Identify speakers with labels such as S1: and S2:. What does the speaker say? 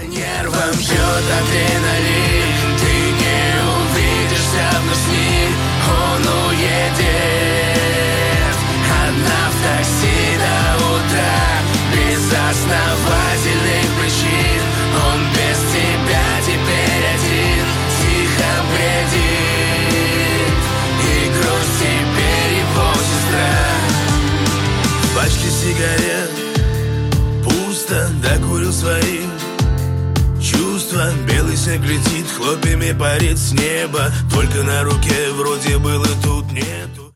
S1: Нервам бьет адреналин, ты не увидишься вновь с ним. Он уедет одна в такси до утра, без основательных причин. Он без тебя теперь один, тихо бредит, и грусть теперь его сестра. В пачке сигарет пусто, докурил свои чувства. Белый снег летит, хлопьями парит с неба. Только на руке вроде был и тут нет.